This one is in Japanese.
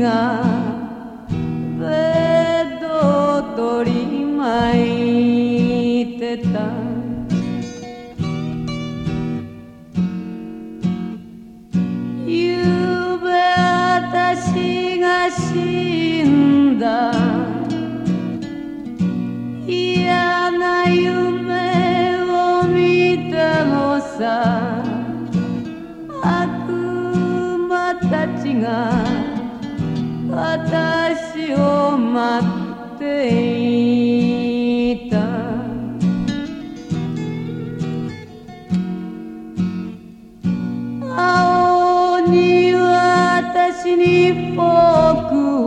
がベッドを取り巻いてたゆうべ私が死んだ嫌な夢を見たのさ悪魔たちが私を待っていた青に私にフォーク